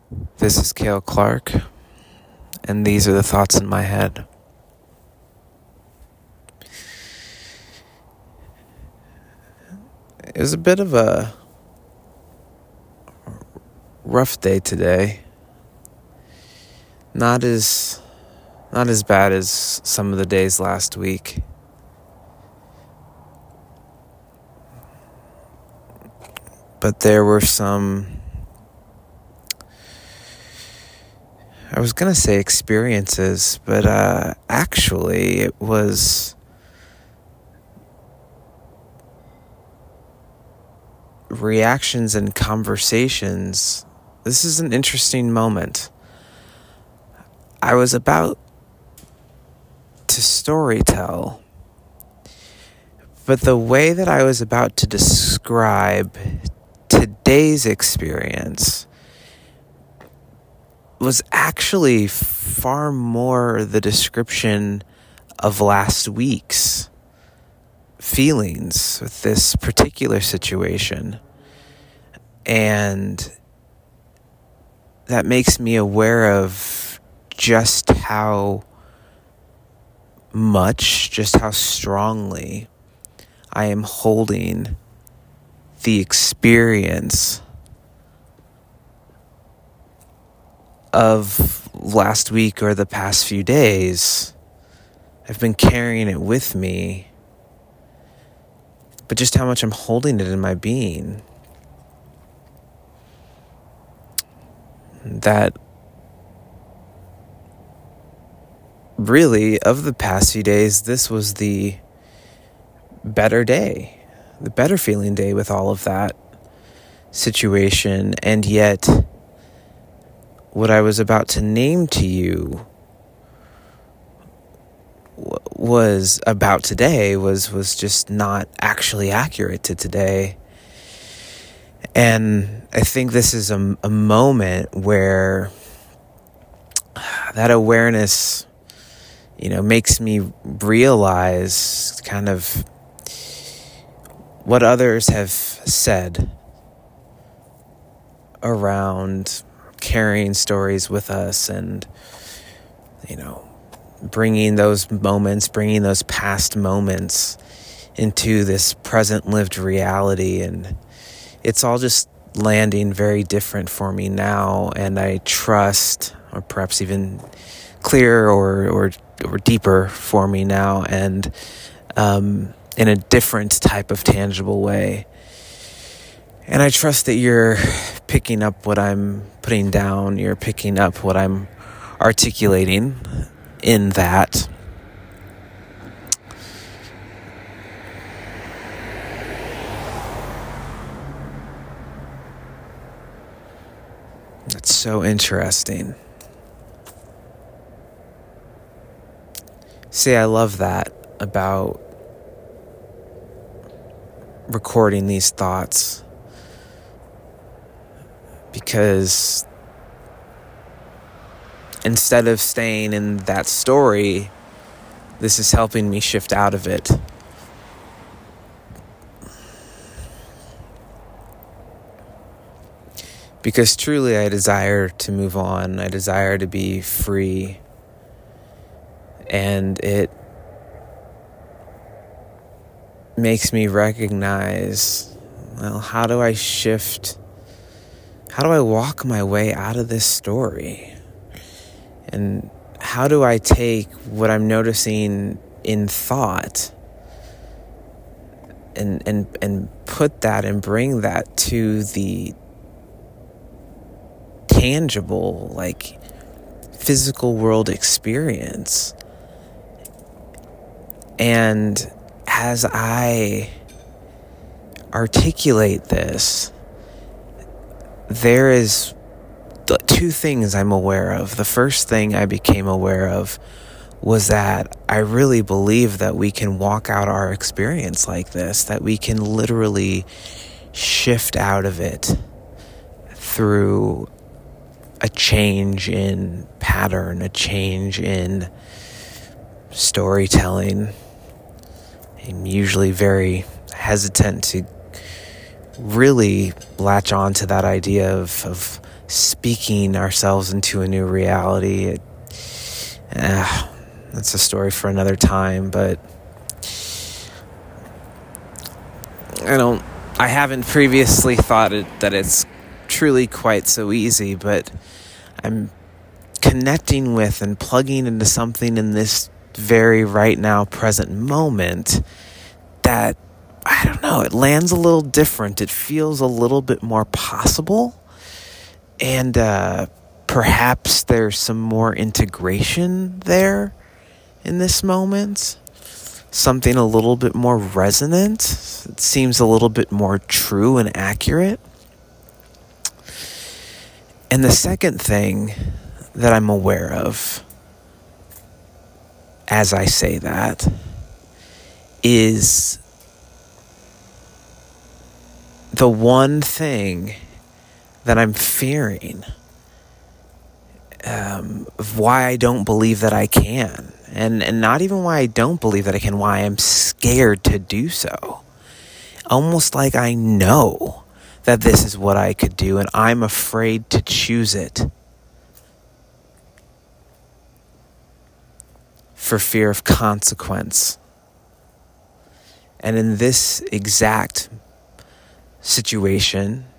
This is Cale Clark, and these are the thoughts in my head. It was a bit of a rough day today. Not as bad as some of the days last week. But there were some, I was going to say experiences, but actually it was reactions and conversations. This is an interesting moment. I was about to storytell, but the way that I was about to describe today's experience was actually far more the description of last week's feelings with this particular situation. And that makes me aware of just how strongly I am holding the experience of last week or the past few days. I've been carrying it with me, but just how much I'm holding it in my being. That really, of the past few days, this was the better day, the better feeling day with all of that situation. And yet, what I was about to name to you was about today was just not actually accurate to today. And I think this is a moment where that awareness, makes me realize kind of what others have said around carrying stories with us and, bringing those past moments into this present lived reality. And it's all just landing very different for me now. And I trust, or perhaps even clearer or deeper for me now, and in a different type of tangible way. And I trust that you're picking up what I'm putting down. You're picking up what I'm articulating in that. That's so interesting. See, I love that about recording these thoughts, because instead of staying in that story, this is helping me shift out of it. Because truly I desire to move on. I desire to be free. And it makes me recognize, how do I shift? How do I walk my way out of this story? And how do I take what I'm noticing in thought and put that and bring that to the tangible, physical world experience? And as I articulate this, there is two things I'm aware of. The first thing I became aware of was that I really believe that we can walk out our experience like this, that we can literally shift out of it through a change in pattern, a change in storytelling. I'm usually very hesitant to really latch on to that idea of speaking ourselves into a new reality. That's a story for another time, but I haven't previously thought that it's truly quite so easy, but I'm connecting with and plugging into something in this very right now present moment that, I don't know, it lands a little different. It feels a little bit more possible, and perhaps there's some more integration there in this moment. Something a little bit more resonant. It seems a little bit more true and accurate. And the second thing that I'm aware of as I say that is the one thing that I'm fearing, of why I don't believe that I can. And not even why I don't believe that I can, why I'm scared to do so. Almost like I know that this is what I could do, and I'm afraid to choose it for fear of consequence. And in this exact situation,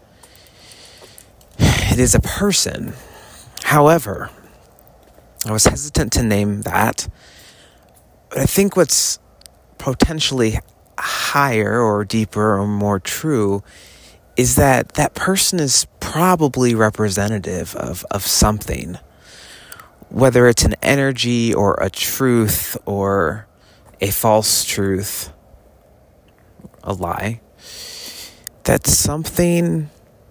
it is a person. However, I was hesitant to name that, but I think what's potentially higher or deeper or more true is that that person is probably representative of something, whether it's an energy or a truth or a false truth, a lie, that something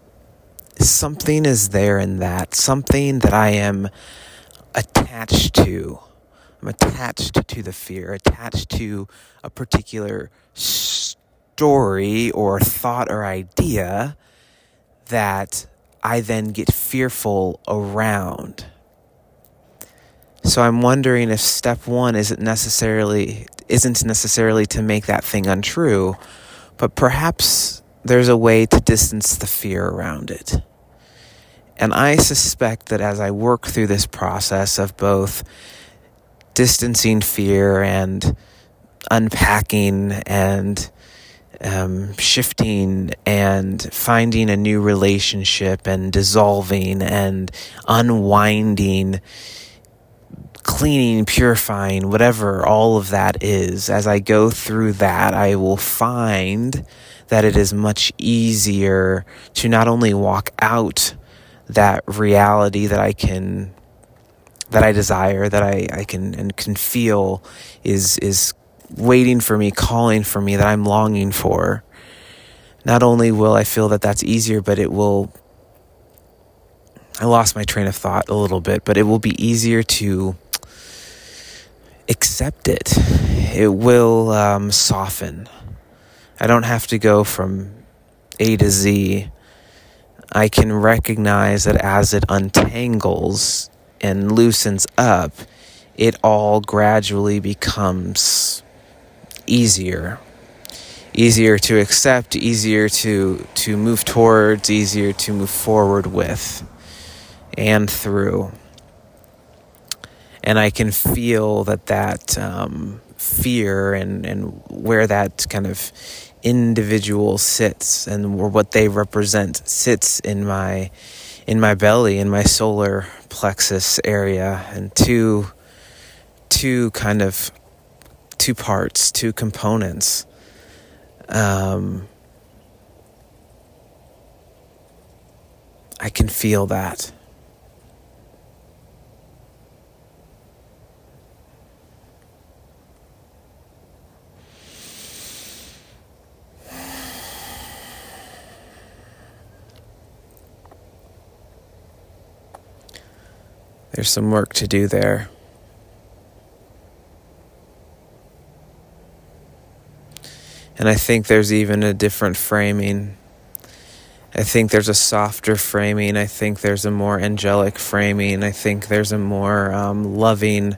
is there in that, something that I am attached to. I'm attached to the fear, attached to a particular story or thought or idea that I then get fearful around. So I'm wondering if step one isn't necessarily to make that thing untrue, but perhaps there's a way to distance the fear around it. And I suspect that as I work through this process of both distancing fear and unpacking and shifting and finding a new relationship and dissolving and unwinding, cleaning, purifying, whatever all of that is, as I go through that, I will find that it is much easier to not only walk out that reality that I desire, that I can feel is waiting for me, calling for me, that I'm longing for. Not only will I feel that that's easier, but I lost my train of thought a little bit, but it will be easier to accept it. It will soften. I don't have to go from A to Z. I can recognize that as it untangles and loosens up, it all gradually becomes easier to accept, easier to move towards, easier to move forward with and through. And I can feel that fear and where that kind of individual sits and what they represent sits in my belly, in my solar plexus area, and two parts, two components. I can feel that. There's some work to do there. And I think there's even a different framing. I think there's a softer framing. I think there's a more angelic framing. I think there's a more loving,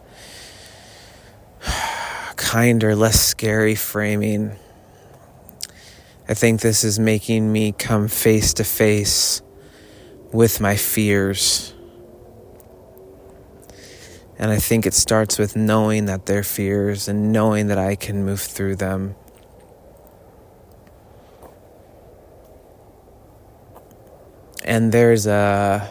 kinder, less scary framing. I think this is making me come face to face with my fears. And I think it starts with knowing that they're fears and knowing that I can move through them. And there's a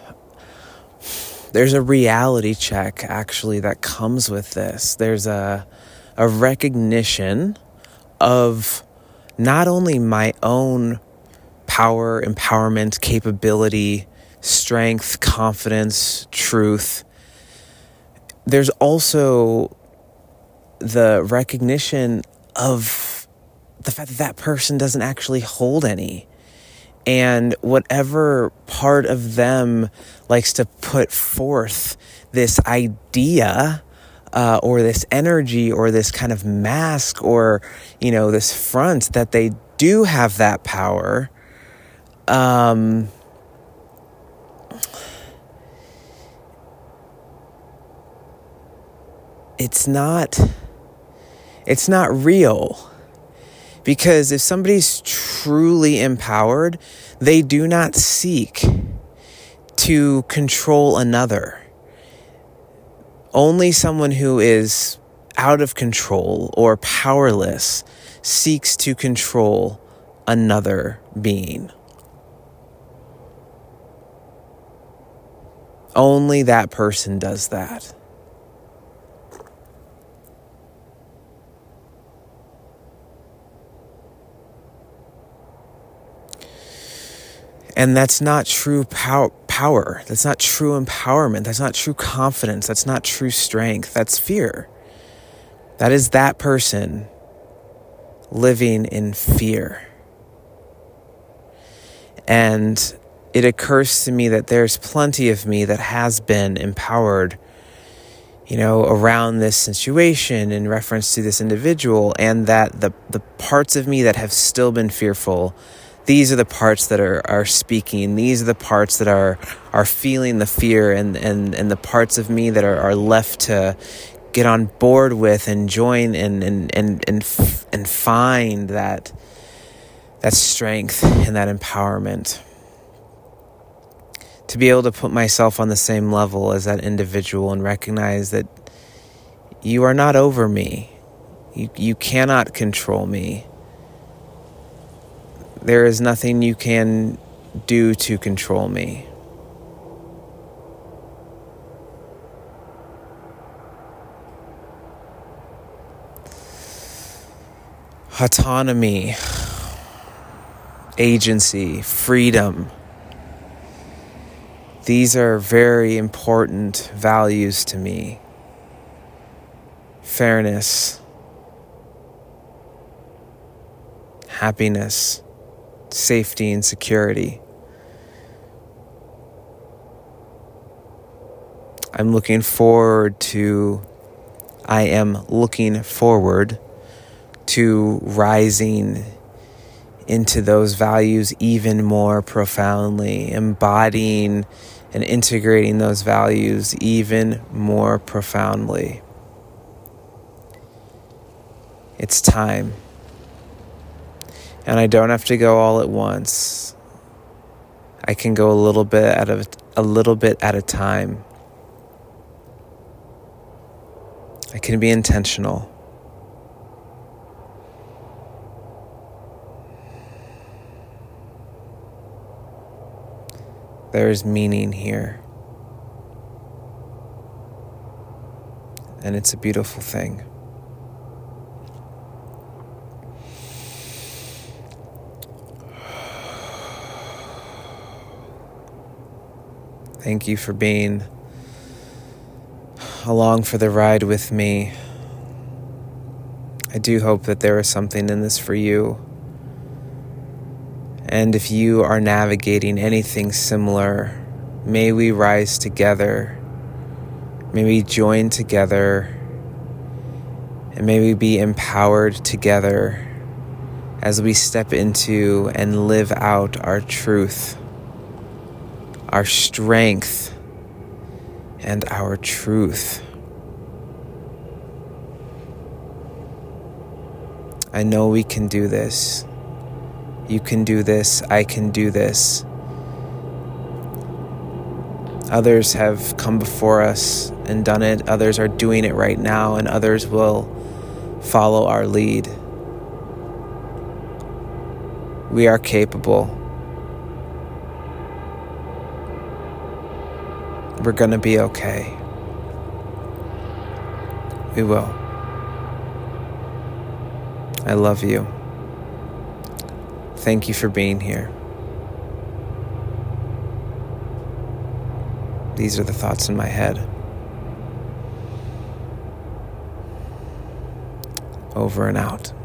reality check actually that comes with this. There's a recognition of not only my own power, empowerment, capability, strength, confidence, truth. There's also the recognition of the fact that that person doesn't actually hold any. And whatever part of them likes to put forth this idea or this energy or this kind of mask or, this front that they do have that power, it's not real. Because if somebody's truly empowered, they do not seek to control another. Only someone who is out of control or powerless seeks to control another being. Only that person does that. And that's not true power. That's not true empowerment. That's not true confidence. That's not true strength. That's fear. That is that person living in fear. And it occurs to me that there's plenty of me that has been empowered, around this situation in reference to this individual, and that the parts of me that have still been fearful, these are the parts that are speaking. These are the parts that are feeling the fear, and the parts of me that are left to get on board with and join and find that strength and that empowerment. To be able to put myself on the same level as that individual and recognize that you are not over me. You cannot control me. There is nothing you can do to control me. Autonomy, agency, freedom. These are very important values to me. Fairness, happiness, safety and security. I am looking forward to rising into those values even more profoundly, embodying and integrating those values even more profoundly. It's time. And I don't have to go all at once. I can go a little bit at a time. I can be intentional. There is meaning here. And it's a beautiful thing. Thank you for being along for the ride with me. I do hope that there is something in this for you. And if you are navigating anything similar, may we rise together. May we join together. And may we be empowered together as we step into and live out our truth, our strength, and our truth. I know we can do this. You can do this. I can do this. Others have come before us and done it. Others are doing it right now, and others will follow our lead. We are capable. We're going to be okay. We will. I love you. Thank you for being here. These are the thoughts in my head. Over and out.